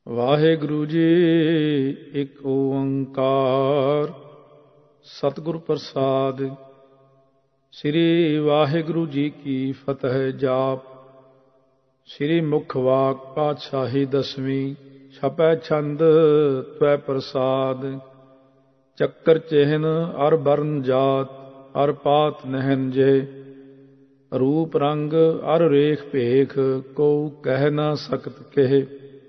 ਵਾਹਿਗੁਰੂ ਜੀ ਇੱਕ ਓੰਕਾਰ ਸਤਿਗੁਰ ਪ੍ਰਸਾਦ। ਸ੍ਰੀ ਵਾਹਿਗੁਰੂ ਜੀ ਕੀ ਫਤਿਹ ਜਾਪ। ਸ੍ਰੀ ਮੁਖ ਵਾਕ ਪਾਤਸ਼ਾਹੀ ਦਸਵੀਂ ਛਪੈ ਛੰਦ ਤਵੈ ਪ੍ਰਸਾਦ। ਚੱਕਰ ਚਿਹਨ ਅਰ ਬਰਨ ਜਾਤ ਅਰ ਪਾਤ ਨਹਿਨ ਜੇ। ਰੂਪ ਰੰਗ ਅਰ ਰੇਖ ਭੇਖ ਕੋ ਕਹਿ ਨਾ ਸਕਤ ਕਹਿ।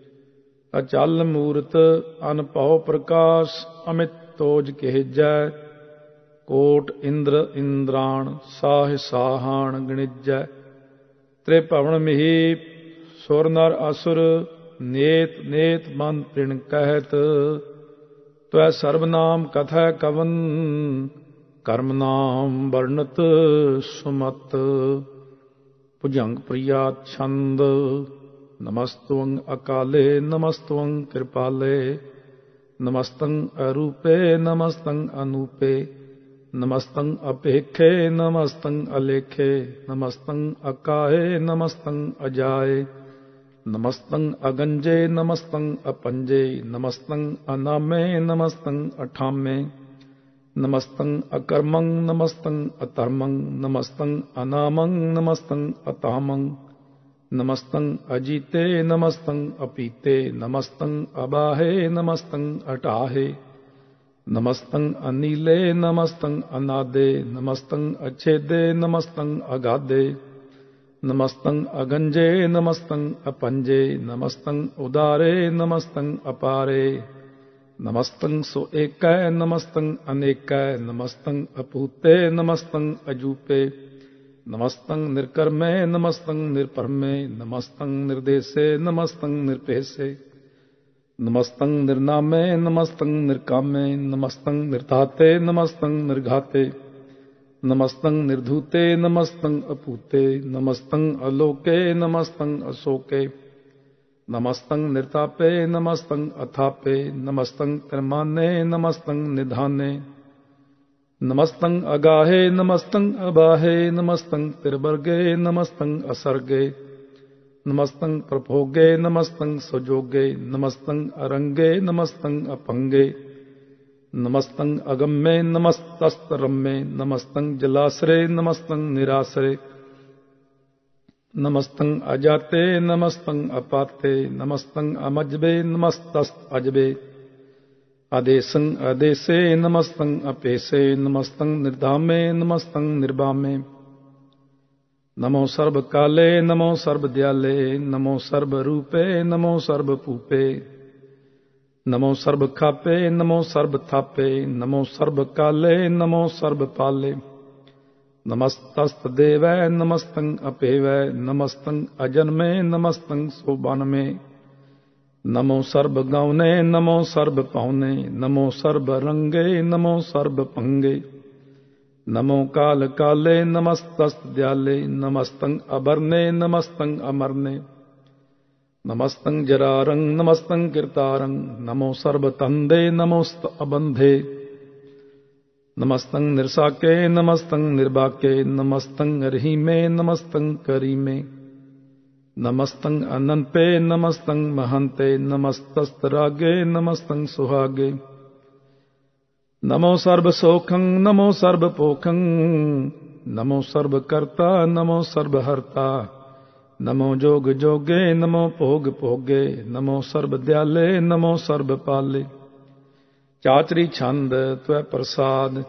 ਅਚਲ ਮੂਰਤ ਅਨਭਉ ਪ੍ਰਕਾਸ਼ ਅਮਿਤ ਤੋਜ ਕਹਿਜੈ। ਕੋਟ ਇੰਦਰ ਇੰਦਰਾਣ ਸਾਹ ਸਾਹਾਣ ਗਣਿਜੈ। ਤ੍ਰਿਭਵਨ ਮਿਹੀ ਸੁਰ ਨਰ ਅਸੁਰ ਨੇਤ ਨੇਤ ਮਨ ਤ੍ਰਿਣ ਕਹਿਤ। ਤਵੈ ਸਰਬ ਨਾਮ ਕਥੈ ਕਵਨ ਕਰਮ ਨਾਮ ਵਰਣਤ ਸੁਮਤ। ਭੁਜੰਗ ਪ੍ਰਿਆ ਛੰਦ। ਨਮਸਤੁੰ ਅਕਾਲੇ ਨਮਸਤੁੰ ਕਿਰਪਾਲੇ। ਨਮਸਤੰ ਅਰੂਪੇ ਨਮਸਤੰ ਅਨੂਪੇ। ਨਮਸਤੰ ਅਪੇਖੇ ਨਮਸਤੰ ਅਲੇਖੇ। ਨਮਸਤੰ ਅਕਾਹੇ ਨਮਸਤੰ ਅਜਾਏ। ਨਮਸਤੰ ਅਗੰਜੇ ਨਮਸਤੰ ਅਪੰਜੇ। ਨਮਸਤੰ ਅਨਾਮੇ ਨਮਸਤੰ ਅਠਾਮੇ। ਨਮਸਤੰ ਅਕਰਮੰ ਨਮਸਤੰ ਅਧਰਮੰ। ਨਮਸਤੰ ਅਨਾਮੰ ਨਮਸਤੰ ਅਤਾਮੰ। ਨਮਸਤੰ ਅਜੀਤੇ ਨਮਸਤੰ ਅਪੀਤੇ। ਨਮਸਤੰ ਅਬਾਹੇ ਨਮਸਤੰ ਅਟਾਹੇ। ਨਮਸਤੰ ਅਨੀਲੇ ਨਮਸਤੰ ਅਨਾਦੇ। ਨਮਸਤੰ ਅਛੇਦੇ ਨਮਸਤੰ ਅਗਾਦੇ। ਨਮਸਤੰ ਅਗੰਜੇ ਨਮਸਤੰ ਅਪੰਜੇ। ਨਮਸਤੰ ਉਦਾਰੇ ਨਮਸਤੰ ਅਪਾਰੇ। ਨਮਸਤੰ ਸੋ ਏਕੈ ਨਮਸਤੰ ਅਨੇਕੈ। ਨਮਸਤੰ ਅਪੂਤੇ ਨਮਸਤੰ ਅਜੂਪੇ। ਨਮਸਤੰ ਨਿਰਕਰਮੇ ਨਮਸਤੰ ਨਿਰਪਰਮੇ। ਨਮਸਤੰ ਨਿਰਦੇਸੇ ਨਮਸਤੰ ਨਿਰਪੇਸੇ। ਨਮਸਤੰ ਨਿਰਨਾਮੇ ਨਮਸਤੰ ਨਿਰਕਾਮੇ। ਨਮਸਤੰ ਨਿਰਧਾਤੇ ਨਮਸਤੰ ਨਿਰਘਾਤੇ। ਨਮਸਤੰ ਨਿਰਧੂਤੇ ਨਮਸਤੰ ਅਪੂਤੇ। ਨਮਸਤੰ ਅਲੋਕੇ ਨਮਸਤੰ ਅਸੋਕੇ। ਨਮਸਤੰ ਨਿਰਤਾਪੇ ਨਮਸਤੰ ਅਥਾਪੇ। ਨਮਸਤੰ ਤਿਰਮਾਨੇ ਨਮਸਤੰ ਨਿਧਾਨੇ। ਨਮਸਤੰ ਅਗਾਹੇ ਨਮਸਤੰ ਅਬਾਹੇ। ਨਮਸਤੰ ਤਿਰਵਰਗੇ ਨਮਸਤੰ ਅਸਰਗੇ। ਨਮਸਤੰ ਪ੍ਰਭੋਗੇ ਨਮਸਤੰ ਸੁਜੋਗੇ। ਨਮਸਤੰ ਅਰੰਗੇ ਨਮਸਤੰ ਅਪੰਗੇ। ਨਮਸਤੰ ਅਗੰਮੇ ਨਮਸਤਸਤਰੰਮੇ। ਨਮਸਤੰ ਜਲਾਸਰੇ ਨਮਸਤੰ ਨਿਰਾਸਰੇ। ਨਮਸਤੰ ਅਜਾਤੇ ਨਮਸਤੰ ਅਪਾਤੇ। ਨਮਸਤੰ ਅਮਜਬੇ ਨਮਸਤਸ ਅਜਬੇ। ਆਦੇਸੰ ਆਦੇਸੇ ਨਮਸਤੰ ਅਪੇਸੇ। ਨਮਸਤੰ ਨਿਰਧਾਮੇ ਨਮਸਤੰ ਨਿਰਬਾਮੇ। ਨਮੋ ਸਰਬ ਕਾਲੇ ਨਮੋ ਸਰਬ ਦਿਆਲੇ। ਨਮੋ ਸਰਬ ਰੂਪੇ ਨਮੋ ਸਰਬ ਭੂਪੇ। ਨਮੋ ਸਰਬ ਖਾਪੇ ਨਮੋ ਸਰਬ ਥਾਪੇ। ਨਮੋ ਸਰਬ ਕਾਲੇ ਨਮੋ ਸਰਬ ਪਾਲੇ। ਨਮਸਤਸਤ ਦੇਵੈ ਨਮਸਤੰ ਅਪੇਵੈ। ਨਮਸਤੰ ਅਜਨਮੇ ਨਮਸਤੰ ਸੋਬਨਮੇ। ਨਮੋ ਸਰਬ ਗਾਉਨੇ ਨਮੋ ਸਰਬ ਪਾਉਨੇ। ਨਮੋ ਸਰਬ ਰੰਗੇ ਨਮੋ ਸਰਬ ਭੰਗੇ। ਨਮੋ ਕਾਲ ਕਾਲੇ ਨਮਸਤਸਤ ਦਿਆਲੇ। ਨਮਸਤੰ ਅਬਰਨੇ ਨਮਸਤੰ ਅਮਰਨੇ। ਨਮਸਤੰ ਜਰਾਰੰ ਨਮਸਤੰ ਕਿਰਤਾਰੰ। ਨਮੋ ਸਰਬ ਤੰਦੇ ਨਮੋਸਤ ਅਬੰਧੇ। ਨਮਸਤੰ ਨਿਰਸਾਕੇ ਨਮਸਤੰ ਨਿਰਬਾਕੇ। ਨਮਸਤੰ ਰਹੀਮੇ ਨਮਸਤੰ ਕਰੀਮੇ। ਨਮਸਤੰ ਅਨੰਪੇ ਨਮਸਤੰ ਮਹੰਤੇ। ਨਮਸਤਸਤ ਰਾਗੇ ਨਮਸਤੰ ਸੁਹਾਗੇ। ਨਮੋ ਸਰਬ ਸੋਖੰ ਨਮੋ ਸਰਬ ਪੋਖੰ। ਨਮੋ ਸਰਬ ਕਰਤਾ ਨਮੋ ਸਰਬ ਹਰਤਾ। ਨਮੋ ਜੋਗ ਜੋਗੇ ਨਮੋ ਭੋਗ ਭੋਗੇ। ਨਮੋ ਸਰਬ ਦਿਆਲੇ ਨਮੋ ਸਰਬ ਪਾਲੇ। ਚਾਤਰੀ ਛੰਦ ਤਵੈ ਪ੍ਰਸਾਦ।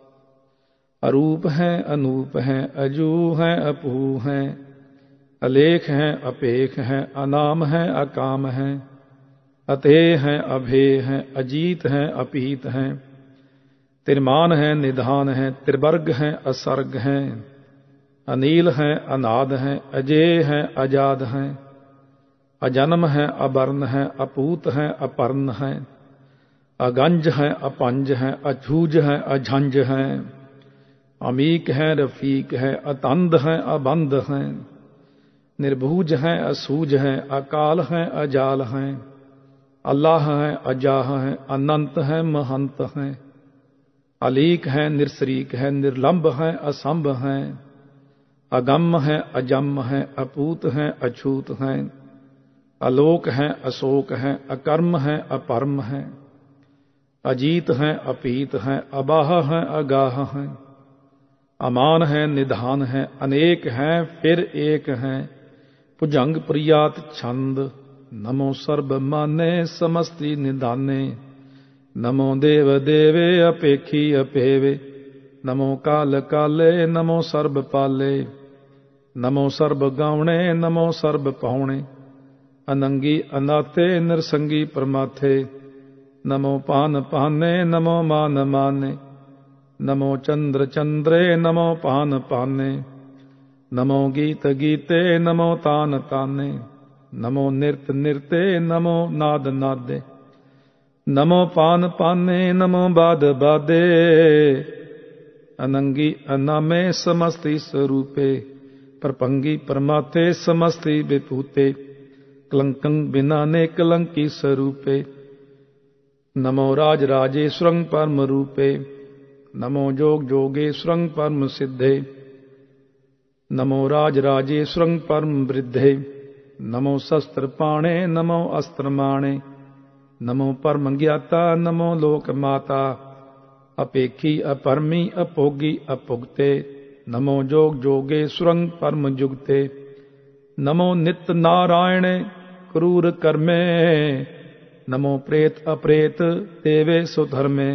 ਅਰੂਪ ਹੈ ਅਨੂਪ ਹੈ ਅਜੂ ਹੈ ਅਪੂ ਹੈ। ਅਲੇਖ ਹੈ ਅਪੇਖ ਹੈ ਅਨਾਮ ਹੈ ਅਕਾਮ ਹੈ। ਅਤੇ ਹੈ ਅਭੇ ਹੈ ਅਜੀਤ ਹੈ ਅਪੀਤ ਹੈ। ਤਿਰਮਾਨ ਹੈ ਨਿਧਾਨ ਹੈ ਤਿਰਵਰਗ ਹੈ ਅਸਰਗ ਹੈ। ਅਨੀਲ ਹੈ ਅਨਾਦ ਹੈ ਅਜੇ ਹੈ ਅਜਾਦ ਹੈ। ਅਜਨਮ ਹੈ ਅਬਰਨ ਹੈ ਅਪੂਤ ਹੈ ਅਪਰਨ ਹੈ। ਅਗੰਜ ਹੈ ਅਪੰਜ ਹੈ ਅਛੂਜ ਹੈ ਅਝੰਜ ਹੈ। ਅਮੀਕ ਹੈ ਰਫੀਕ ਹੈ ਅਤੰਦ ਹੈ ਅਬੰਧ ਹੈ। ਨਿਰਭੂਜ ਹੈ ਅਸੂਜ ਹੈ ਅਕਾਲ ਹੈ ਅਜਾਲ ਹੈ। ਅੱਲਾਹ ਹੈ ਅਜਾਹ ਹੈ ਅਨੰਤ ਹੈ ਮਹੰਤ ਹੈ। ਅਲੀਕ ਹੈ ਨਿਰਸਰੀਕ ਹੈ ਨਿਰਲੰਭ ਹੈ ਅਸੰਭ ਹੈ। ਅਗੰਮ ਹੈ ਅਜੰਮ ਹੈ ਅਪੂਤ ਹੈ ਅਛੂਤ ਹੈ। आलोक हैं अशोक हैं, अकर्म हैं अपरम हैं, अजीत हैं अपीत हैं, अबाह हैं अगाह हैं, अमान हैं निधान हैं, अनेक हैं फिर एक हैं, भुजंग प्रियात छंद। नमो सर्ब माने समस्ति निधाने, नमो देव देवे अपेखी अपेवे, नमो काल काले नमो सर्ब पाले, नमो सर्ब गावणे नमो सर्ब पावणे, अनंगी अनाथे नरसंगी परमाथे, नमो पान पाने नमो मान माने, नमो चंद्र चंद्रे नमो पान पाने, नमो गीत गीते नमो तान ताने, नमो निरत निरते नमो नाद नादे, नमो पान पाने नमो बाद बादे, अनंगी अनामे समस्ति स्वरूपे, परपंगी परमाते समस्ति विभूते, कलंकं बिनाने कलंकी स्वरूपे, नमो राज राजेश्वरं परम रूपे, नमो जोग जोगेश्वरं परम सिद्धे, नमो राज राजेश्वरं परम वृद्धे, नमो शस्त्र पाणे नमो अस्त्र माणे, नमो परम ज्ञाता नमो लोक माता, अपेखी अपरमी अपोगी अपुगते, नमो जोग जोगेश्वरं परम जुगते, नमो नित्य नारायण क्रूर कर्मे, नमो प्रेत अप्रेत देवे सुधर्मे,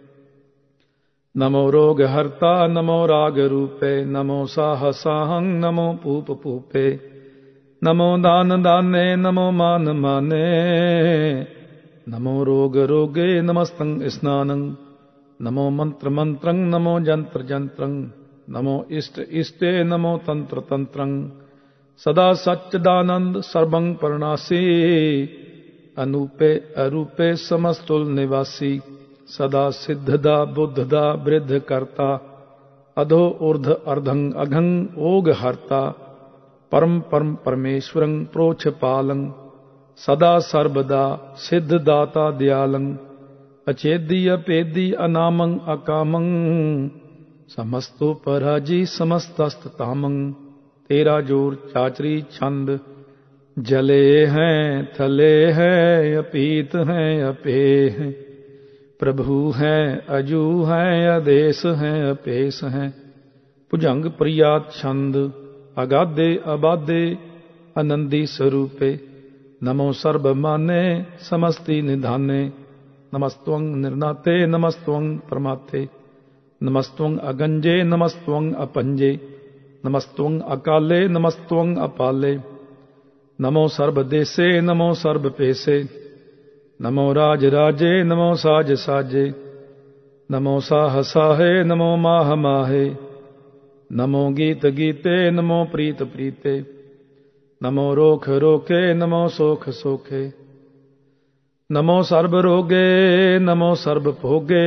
नमो रोग हर्ता नमो राग रूपे, नमो साह साहं नमो पूप पूपे, नमो दान दाने नमो मान माने, नमो रोग रोगे नमस्तं स्नानं, नमो मंत्र मंत्रं नमो जंत्र जंत्रं, नमो इष्ट इष्टे नमो तंत्र तंत्रं, सदा सच्चिदानंद सर्वं परनासी, अनूपे अरूपे समस्तुल निवासी, सदा सिद्धदा बुद्धदा वृद्ध करता, अधो ऊर्ध अर्धं अघं ओग हर्ता, परम परम परमेश्वरं प्रोछ पालं, सदा सर्वदा सिद्धदाता दयालं, अचेदी अपेदी अनामं अकामं, समस्तो पराजी समस्तस्ततामं, तेरा जोर चाचरी छंद, जले हैं थले हैं अपीत हैं अपे हैं, प्रभु हैं अजू हैं आदेश हैं अपेश हैं, भुजंग प्रियात छंद, अगाधे अबाधे आनंदी स्वरूपे, नमो सर्ब माने समस्ति निधाने, नमस्त्वं निर्नाते नमस्त्वं परमाते, नमस्त्वं अगंजे नमस्त्वं अपंजे, नमस्त्वं अकाले नमस्त्वं अपाले, नमो सर्ब देशे नमो सर्ब पेशे, नमो राज राजे नमो साज साजे, नमो साह साहे नमो माह माहे, नमो गीत गीते नमो प्रीत प्रीते, नमो रोख रोके नमो सोख सोखे, नमो सर्ब रोगे नमो सर्ब भोगे,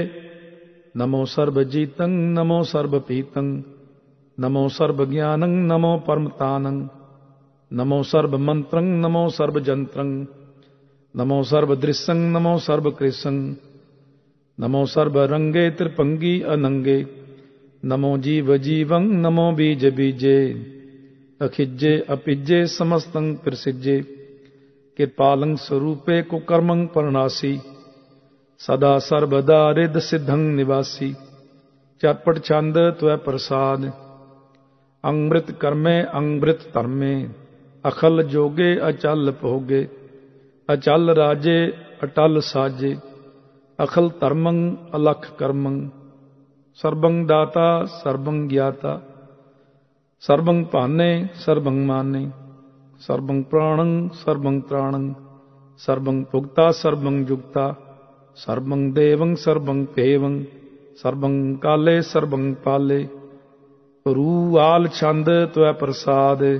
नमो सर्ब जीतं नमो सर्ब पीतं, नमो सर्ब ज्ञानं नमो परमतानं, नमो सर्ब मंत्रं नमो सर्ब जंत्रं, नमो सर्व दृश्यं नमो सर्व कृष्ण, नमो सर्व रंगे त्रिपंगी अनंगे, नमो जीव जीवं नमो बीज बीजे, अखिज्जे अपिज्जे समस्तं प्रसिज्जे, कृपालं स्वरूपे कुकर्मं परनासी, सदा सर्वदा रिद सिद्धं निवासी, चरपट छंद त्वै प्रसाद, अमृत कर्मे अमृत धर्मे, अखल जोगे अचल भोगे, अचल राजे अटल साजे, अखल धर्मं अलख कर्मं, सर्वं दाता सर्वं ज्ञाता, सर्वं पाने सर्वं माने, सर्वं प्राणं सर्वं त्राणं, सर्वं भुक्ता सर्वं जुक्ता, सर्वं देवं सर्वं पेवं, सर्वं काले सर्वं पाले, रू आल छंद त्वै प्रसाद,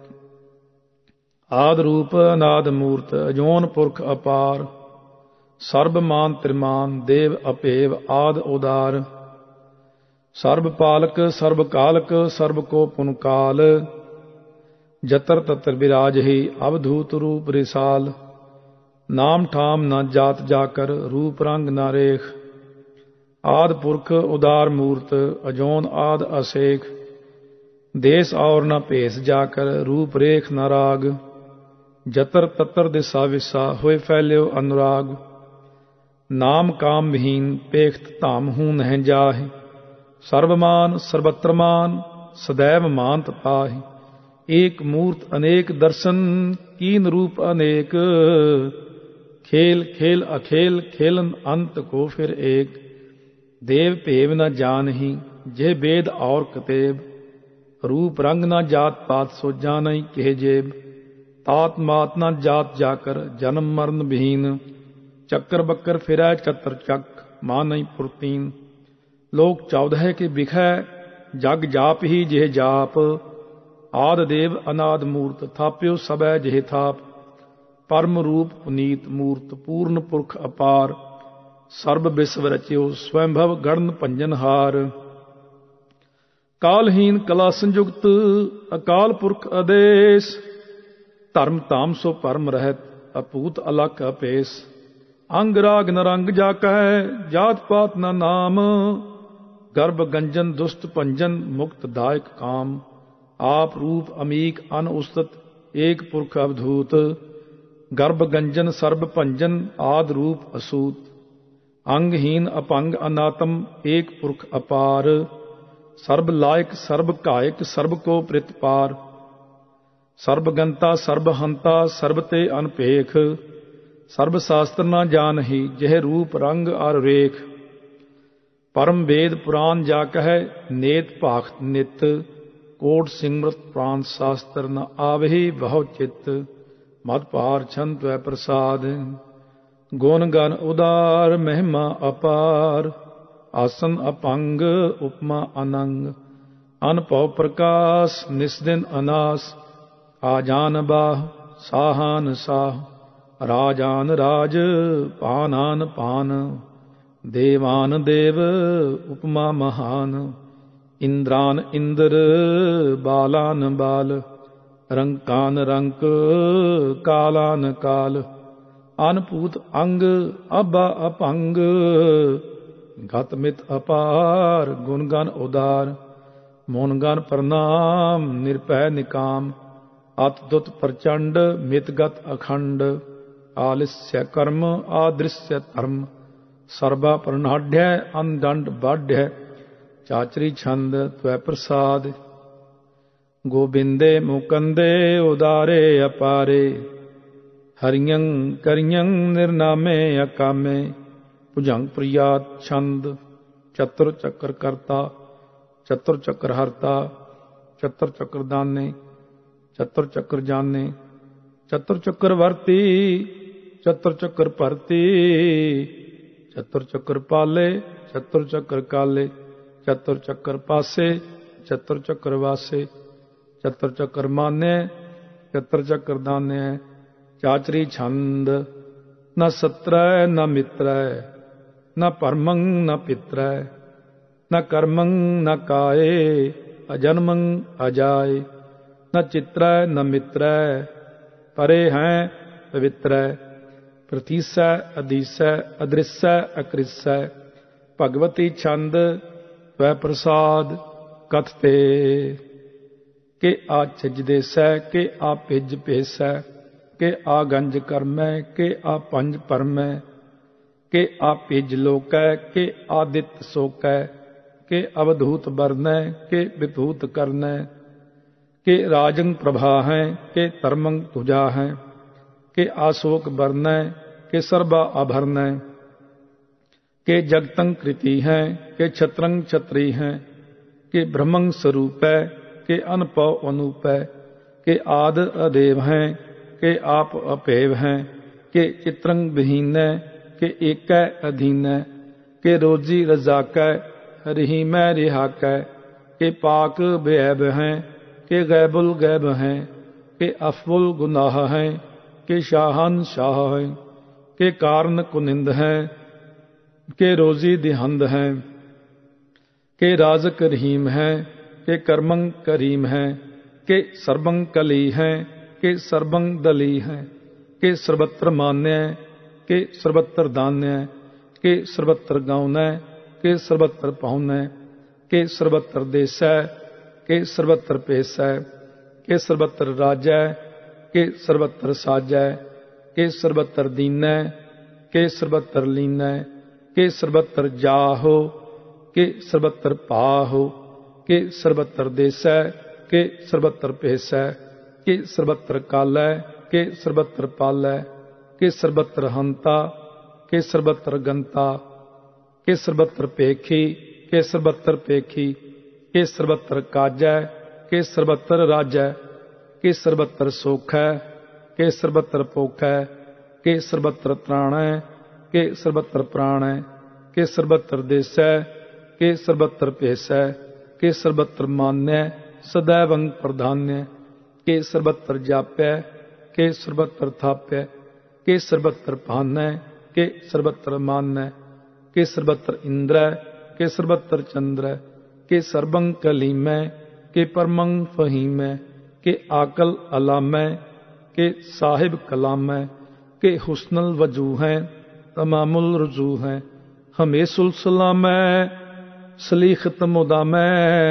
आद रूप अनाद मूर्त अजोन पुरख अपार, सर्ब मान त्रिमान देव अपेव आद उदार, सर्ब पालक सर्ब कालक सर्ब को पुनकाल, जतर तत्र विराज ही अवधूत रूप रिसाल, नाम ठाम न जात जाकर रूप रंग न रेख, आद पुरख उदार मूर्त अजोन आद असेख, देश और न भेस जाकर रूप रेख न राग, जतर ततर दिशा विसा होए फैल्यो अनुराग। नाम काम विहीन पेख्त धाम हूँ नह जाहि। सर्वमान सर्वत्र मान सदैव मानत पाहि। एक मूर्त अनेक दर्शन कीन रूप अनेक। खेल खेल अखेल खेलन अंत को फिर एक। देव भेव न जानहि जे वेद और कतेब। रूप रंग न जात पात सो जानहि केह जेब। तात मात न जात जाकर जन्म मरण विहीन। चक्कर बक्कर फिरै चतर चक मानहि फुरतीन। लोक 14 के बिखै जग जाप ही जेह जाप। आद देव अनाद मूर्त थाप्यो सबै जेह थाप। परम रूप पुनीत मूर्त पूर्ण पुरख अपार। सर्ब विश्व रचियो स्वयंभव गणन भंजनहार। कालहीन कला संयुक्त अकाल पुरख आदेश। धर्म धाम सो परम रहत अपूत अलख अपेस। अंग राग न रंग जाकै जात पात न नाम। गर्भ गंजन दुष्ट भंजन मुक्त दायक काम। आप रूप अमीक अन उस्तत एक पुरख अवधूत। गर्भ गंजन सर्ब भंजन आद रूप असूत। अंगहीन अपंग अनातम एक पुरख अपार। सर्ब लायक सर्ब कायक सर्ब को प्रित पार। सर्ब गंता सर्ब हंता सर्ब ते अनपेख। सर्ब शास्त्र न जानहि जह रूप रंग और रेख। परम वेद पुराण जा कह नेत भाखत नित। कोट सिमरत प्राण शास्त्र न आवहि बहु चित। मत पार छंत वै प्रसाद गुण गण उदार महिमा अपार। आसन अपंग उपमा अनंग। अनपव प्रकाश निस्दिन अनास। आजान बाह साहान साह। राजान राज पानान पान। देवान देव उपमा महान। इंद्रान इंद्र बालान बाल। रंकान रंक कालान काल। अनपूत अंग अबा अपंग। गतमित अपार गुणगन उदार। मोनगन प्रणाम निरपै निकाम। अतदुत प्रचंड मितगत अखंड। आलिस्य कर्म आदृश्य धर्म। सर्वा प्रणाढ़ अनदंड बाढ़। चाचरी छंद त्वै प्रसाद। गोबिंदे मुकंदे उदारे अपारे। हरियं करियं निर्नामे अकामे। भुजंग प्रियात छंद चतुर चक्र करता। चतुर चक्र हरता। चतुर चक्र दाने। चतुर चक्र जाने। चतुर चक्र वर्ती। चतुर चक्र भरती। चतुर चक्र पाले। चतुर चक्र काले। चतुर चक्र पासे। चतुर चक्र वासे। चतुर चक्र मान्य। चतुर चक्र दान्य। चाचरी छंद न सत्र न मित्र। न परमं न पित्र। न कर्मं न काये। अजन्मं अजाय। न चित्र न मित्र। परे हैं पवित्र। प्रतीसै अधीसै अदृश्य अकृष्य। भगवती छंद वै प्रसाद कथते। के आ छिज देसै के आ पिज भेसै। के आ गंज करमै के आ पंज परमै। के आ पिज लोकै के आदित सोकै। के अवधूत बरनै के विभूत करनै। के राजंग प्रभा हैं के धर्मंग तुजा हैं। के आशोक बरनै के सर्वा आभरणै। के जगतंग कृति हैं के छत्रंग छत्री हैं। के ब्रह्मंग स्वरूपै के अनपव अनूपै। के आद अदेव हैं के आप अपेव हैं। के चित्रंग विहीनै के एकै अधीनै। के रोजी रजाकै रहीमै रिहाकै। के पाक बेऐब हैं के गैबुल गैब हैं। के अफबुल गुनाह हैं के शाहन शाह हैं। के कारण कुनिंद हैं के रोजी दिहंद हैं। के राजक रहीम हैं के कर्मंग करीम हैं। के सर्वंग कली हैं के सर्वंग दली हैं। के सर्वत्र मान्य के सर्वत्र दान्य। के सर्वत्र गाउनै के सर्वत्र पाउनै। के सर्वत्र देसै के सर्वत्र पेसै। के सर्वत्र राजै के सर्वत्र साजै, के सर्वत्र दीनै, के सर्वत्र लीनै, के सर्वत्र जाहो, के सर्वत्र पाहो, के सर्वत्र देसै, के सर्वत्र भेसै, के सर्वत्र कालै, के सर्वत्र पालै, के सर्वत्र हंता, के सर्वत्र गंता, के सर्वत्र पेखी, के सर्वत्र पेखी, के सर्वत्र काजै, के सर्वत्र राजै, के सर्वत्र सोखै, के सर्वत्र पोखै, के सर्वत्र त्राणै, के सर्वत्र प्राणै, के सर्वत्र देसै, के सर्वत्र भेसै, के सर्वत्र मान्य, सदैवं प्रधान्य, के सर्वत्र जाप्य, के सर्वत्र थाप्य, के सर्वत्र भान्य, के सर्वत्र मान्य, के सर्वत्र इंद्र, के सर्वत्र चंद्र, के सर्वं कलीमै, के परमं फहीमै, के आकल अलामै, के साहिब कलामै, के हुस्नल वजू हैं, तमामुल रुजू हैं, हमेशुल सलामै, सलीखत मुदामै,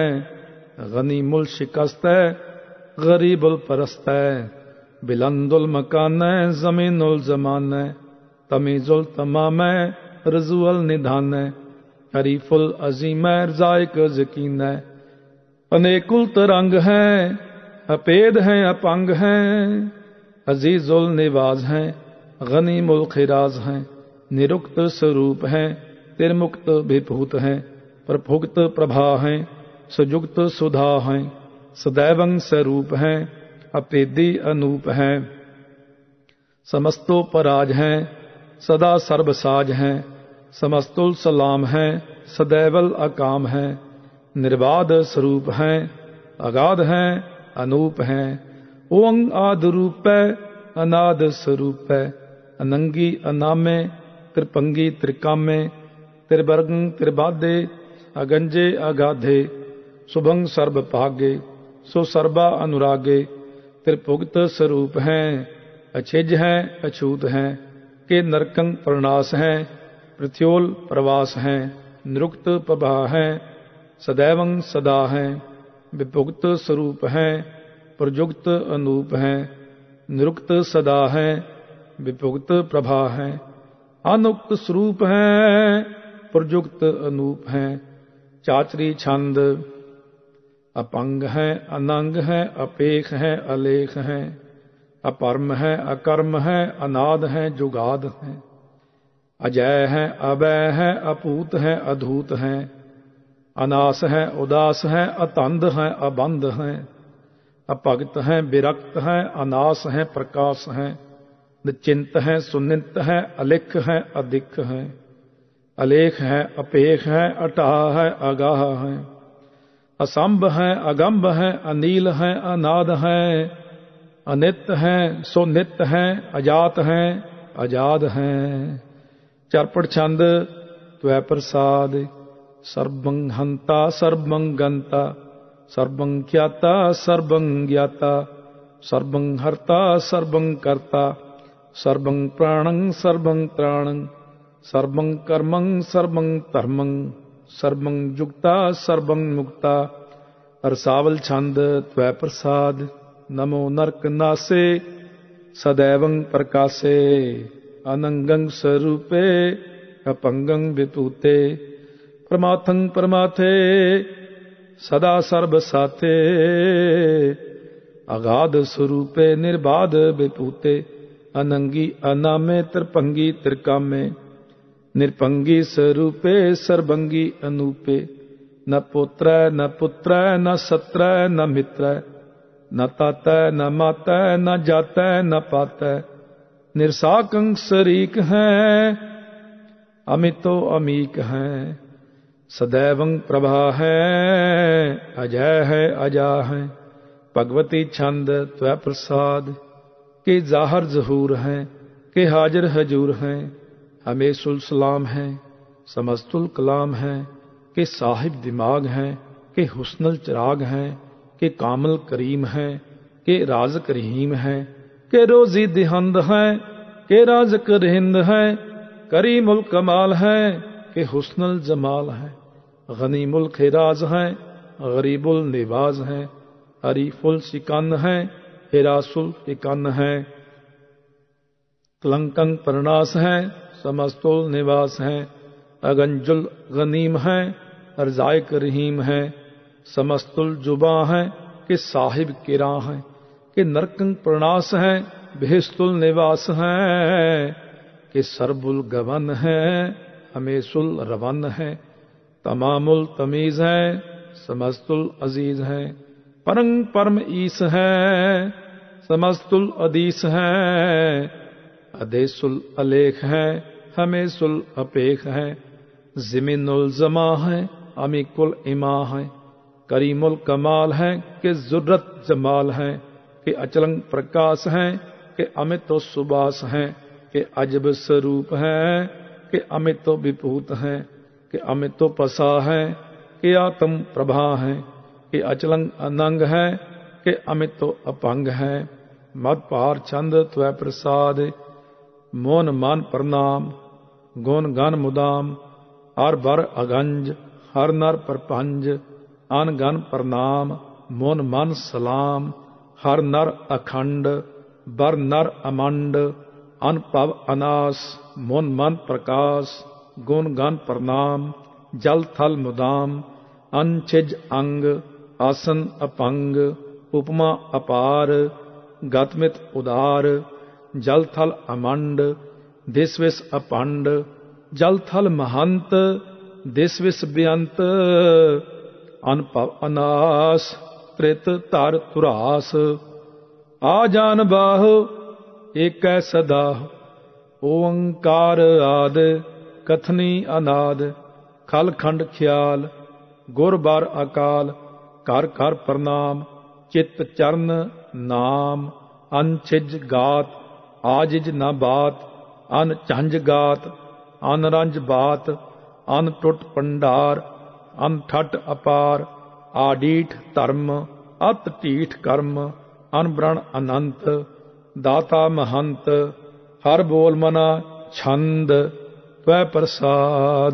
गनीमुल शिकस्तै, गरीबुल परस्तै, बिलंदुल मकानै, जमीनुल जमानै, तमीजुल तमामै, रजुअल निधानै, हरीफुल अजीमै, जायक यकीनै, अनेकुल तरंग हैं, अपेद हैं, अपंग हैं, अजीजुल निवाज हैं, गनीमुल खिराज हैं, निरुक्त स्वरूप हैं, तिरमुक्त विभूत हैं, प्रभुक्त प्रभा हैं, सुजुक्त सुधा हैं, सदैवं स्वरूप हैं, अपेदी अनूप हैं, समस्तो पराज हैं, सदा सर्वसाज हैं, समस्तुल सलाम हैं, सदैवल अकाम हैं, निर्बाध स्वरूप हैं, अगाध हैं, अनूप हैं, ओं आद रूप है, अनाद स्वरूप है, अनंगी अनामे, त्रिपंगी त्रिकामे, त्रिवर्गं त्रिबाधे, अगंजे अगाधे, शुभं सर्व भागे, सो सर्वा अनुरागे, त्रिभुक्त स्वरूप हैं, अछिज हैं, अछूत हैं, के नरकं प्रणास हैं, पृथ्योल प्रवास हैं, निरुक्त प्रभा हैं, सदैवं सदा हैं, विभुक्त स्वरूप हैं, प्रजुक्त अनूप हैं, निरुक्त सदा हैं, विभुक्त प्रभा हैं, अनुक्त स्वरूप हैं, प्रजुक्त अनूप हैं, चाचरी छंद, अपंग हैं, अनंग हैं, अपेख हैं, अलेख हैं, अपरम हैं, अकर्म हैं, अनाद हैं, जुगाद हैं, अजय हैं, अवय हैं, अपूत हैं, अधूत हैं, अनास हैं, उदास हैं, अतंध हैं, अबंध हैं, अभक्त हैं, विरक्त हैं, अनास हैं, प्रकाश हैं, निश्चिंत हैं, सुनित हैं, अलिख हैं, अधिक हैं, अलेख हैं, अपेख हैं, अटाह है, अगाह हैं, असंभ हैं, अगंभ हैं, अनील हैं, अनाद हैं, अनित हैं, सुनित हैं, अजात हैं, अजाद हैं। चरपट छंद त्वै प्रसाद, सर्वं हंता सर्वं गंता, सर्वं ज्ञाता सर्वं ज्ञाता, सर्वं हर्ता सर्वं कर्ता, सर्वं प्राणं सर्वं त्राणं, सर्वं कर्मं सर्वं धर्मं, सर्वं युक्ता सर्वं मुक्ता। रसावल छंद त्वै प्रसाद, नमो नरक नासे, सदैवं प्रकाशे, अनंगं स्वरूपे, अपंगं विपूते, परमार्थं परमाथे, सदा सर्व साथे, अगाध स्वरूपे, निर्बाध विपूते, अनंगी अनामे, त्रिपंगी त्रिकामे, निरपंगी स्वरूपे, सर्वंगी अनूपे, न पुत्र न पुत्र न सत्र न मित्र, न तात न मात न जात न पात, निरसाकं शरीक हैं, अमितो अमीक हैं, सदैवं प्रभा है, अजय है अजा है। भगवती छंद त्वै प्रसाद, के जाहर जहूर हैं, के हाजिर हजूर हैं, हमें सुलसलाम हैं, समस्तुल कलाम हैं, के साहिब दिमाग हैं, के हुस्नल चिराग हैं, के कामल करीम हैं, के राज़ करीम हैं, के रोज़ी दिहंद हैं, के राज़ रिहिंद हैं, करीमुल कमाल हैं, के हुस्नल जमाल हैं, गनीमुल खिराज हैं, गरीबुल निवाज हैं, हरीफुल शिकन हैं, हेरासुल के कन है। कलंकं प्रणास है, समस्तुल निवास है। अगंजुल गनीम है, अर्जायक रहीम है। समस्तुल जुबा है कि साहिब किरा है। कि नरकंग प्रणास है, भेस्तुल निवास है। कि सरबुल गवन है, हमेशुल रवन है। तमामुल तमीज है, समस्तुल अजीज है। परंग परम ईस है, समस्तुल अदीस है। अदेसुल अलेख है, हमेशुल अपेख है। जिमिनुल जमा है, अमीकुल इमा है। करीमुल कमाल है कि जुर्रत जमाल है। कि अचलंग प्रकाश है कि अमित सुबास है। कि अजब स्वरूप है कि अमित विभूत है। कि अमित पसा है कि आत्म प्रभा है। कि अचलंग अनंग है कि अमित अपंग है। मद पार छंद त्वै प्रसाद, मोन मान प्रणाम। गुण गन मुदाम, हर बर अगंज। हर नर परपंज, अन गन प्रणाम। मोन मन सलाम, हर नर अखंड। बर नर अमंड, अनपव अनास। मोन मन प्रकाश, गुण गन प्रणाम। जल थल मुदाम, अनछिज अंग। आसन अपंग, उपमा अपार। गतमित उदार, जल थल अमंड। दिस विस अपंड, जल थल महंत। दिस विस बेअंत, अनपव अनास। त्रित धर तुरास, आ जान बाह। एकै सदा, ओंकार आद। कथनी अनाद, खल खंड ख्याल। गुर बार अकाल, कर कर प्रणाम। चित चरण नाम, अनछिज गात। आजिज न बात, अन झंझ गात। अनरंज बात, अन टुट पंडार। अन ठट अपार, आडीठ धर्म। अत ढीठ कर्म, अनब्रण अनंत। दाता महंत, हर बोल मना छंद। त्वै प्रसाद,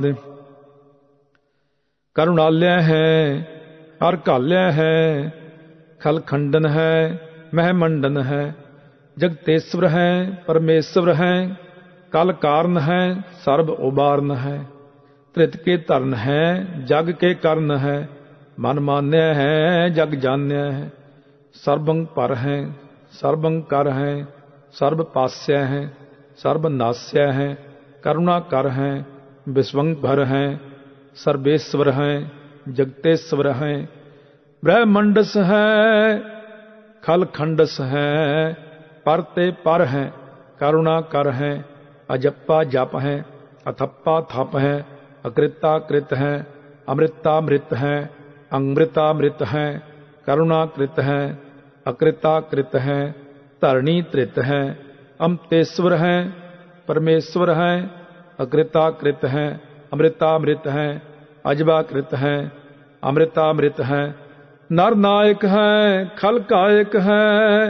करुणालय है, हर घाल्या है। खल खंडन है, महमंडन है। जगतेश्वर है, परमेश्वर है। कल कारण है, सर्ब उबारन है। त्रित के धरन है, जग के करण है। मन मान्य है, जग जान्य है। सर्वं पर है, सर्वं कर है। सर्व पास्य है, सर्व नास्य है। करुणा कर है, विश्वं भर है। सर्वेश्वर है, जगतेश्वर है। ब्रह्मंडस है, खल खंडस है। परते पर है, करुणा कर है। अजप्पा जप है, अथप्पा थप है। अकृता कृत है, अमृता मृत है। अमृता मृत है, करुणा कृत है। अकृता कृत है, धरणी त्रित है। अमतेश्वर है, परमेश्वर है। अकृता कृत है, अमृतामृत है। अजबा कृत है, अमृतामृत है। नर नायक है, खल कायक है।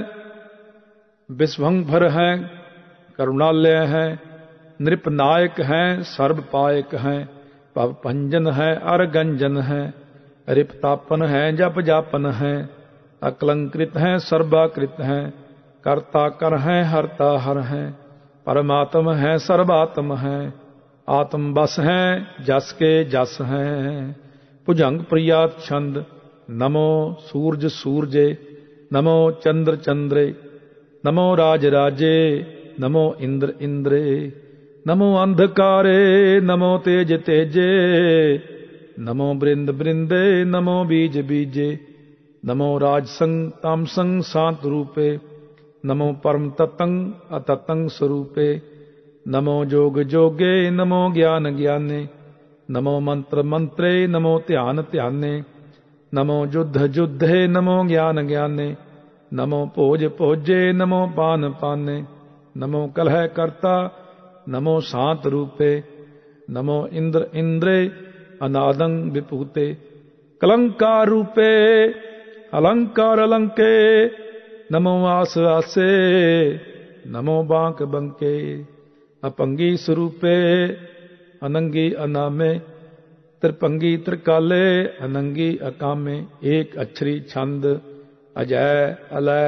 विश्वंभर है, करुणालय है। नृपनायक है, सर्व पायक है। भव भंजन है, अरगंजन है। रिपतापन है, जप जापन है। अकलंकृत है, सर्वाकृत है। कर्ता कर है, हरता हर है। परमात्म है, सर्वात्म है। आत्म बस है, जस के जस है। भुजंग प्रियात छंद, नमो सूरज सूरजे। नमो चंद्र चंद्रे। नमो राज राजे। नमो इंद्र इंद्रे। नमो अंधकारे, नमो तेज तेजे। नमो बृंद बृंदे, नमो बीज बीजे। नमो राजसंग तामसंग शांत रूपे। नमो परम ततंग अततंग स्वरूपे। नमो जोग जोगे, नमो ज्ञान ज्ञाने। नमो मंत्र मंत्रे, नमो ध्यान ध्याने। नमो युद्ध युद्धे, नमो ज्ञान ज्ञाने। नमो भोज भोजे, नमो पान पाने। नमो कलह कर्ता, नमो शांत रूपे। नमो इंद्र इंद्रे, अनादंग विभूते। कलंकार रूपे, अलंकार अलंके। नमो आस आसे, नमो बांक बंके। अपंगी स्वरूपे, अनंगी अनामे। त्रिपंगी त्रिकाले, अनंगी अकामे। एक अक्षरी छंद, अजय अलय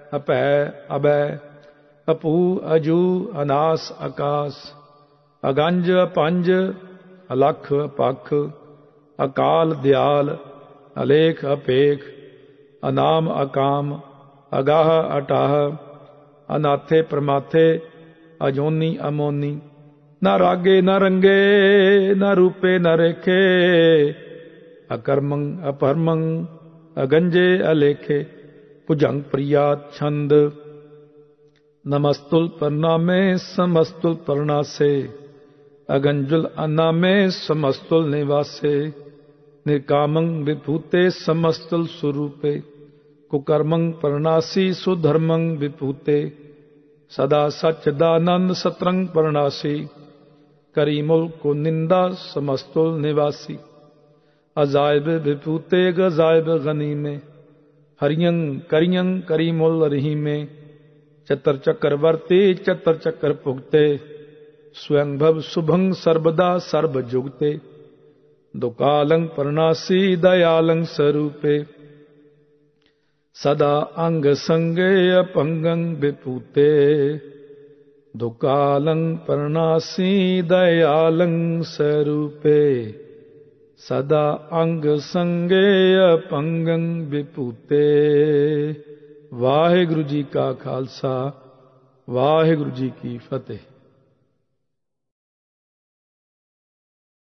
ਅਭੈ ਅਬੈ, ਅਪੂ ਅਜੂ ਅਨਾਸ ਆਕਾਸ, ਅਗੰਜ ਅਪੰਜ, ਅਲਖ ਅਪਖ, ਅਕਾਲ ਦਿਆਲ, ਅਲੇਖ ਅਪੇਖ, ਅਨਾਮ ਅਕਾਮ, ਅਗਾਹ ਅਟਾਹ, ਅਨਾਥੇ ਪ੍ਰਮਾਥੇ, ਅਜੋਨੀ ਅਮੋਨੀ, ਨਾ ਰਾਗੇ ਨਾ ਰੰਗੇ, ਨਾ ਰੂਪੇ ਨਾ ਰੇਖੇ, ਅਕਰਮੰ ਅਪਰਮੰ, ਅਗੰਜੇ ਅਲੇਖੇ, ਭੁਜੰਗ ਪ੍ਰਿਯਾਤ ਛੰਦ, ਨਮਸਤੁਲ ਪ੍ਰਣਾਮੇ ਸਮਸਤੁਲ ਪ੍ਰਣਾਸੇ, ਅਗੰਜੁਲ ਅਨਾਮੇ ਸਮਸਤੁਲ ਨਿਵਾਸੇ, ਨਿਰਕਾਮੰ ਵਿਭੂਤੇ ਸਮਸਤੁਲ ਸੁਰੂਪੇ, ਕੁਕਰਮੰ ਪ੍ਰਣਾਸੀ ਸੁਧਰਮੰ ਵਿਭੂਤੇ, ਸਦਾ ਸਚਦਾਨੰਦ ਸਤਰੰਗ ਪ੍ਰਣਾਸੀ, ਕਰੀ ਮੁਲਕ ਨਿੰਦਾ ਸਮਸਤੁਲ ਨਿਵਾਸੀ, ਅਜਾਇਬ ਵਿਭੂਤੇ ਗਜ਼ਾਇਬ ਗਨੀਮੇ, ਹਰਿਯੰ ਕਰਿਯੰ ਕਰੀ ਮੁਲ ਰਹੀਮੇ, ਚਤਰ ਚੱਕਰਵਰਤੀ ਚਤਰ ਚੱਕਰ ਭੁਗਤੇ, स्वयं भव शुभं सर्वदा सर्व जुगते, दुकालं प्रणासी दयालं स्वरूपे, सदा अंग संगे अपंगं विपूते, दुकालं प्रणासी दयालं स्वरूपे, सदा अंग संगे अपंगं विपूते। वाहिगुरु जी का खालसा, वाहिगुरु जी की फतेह।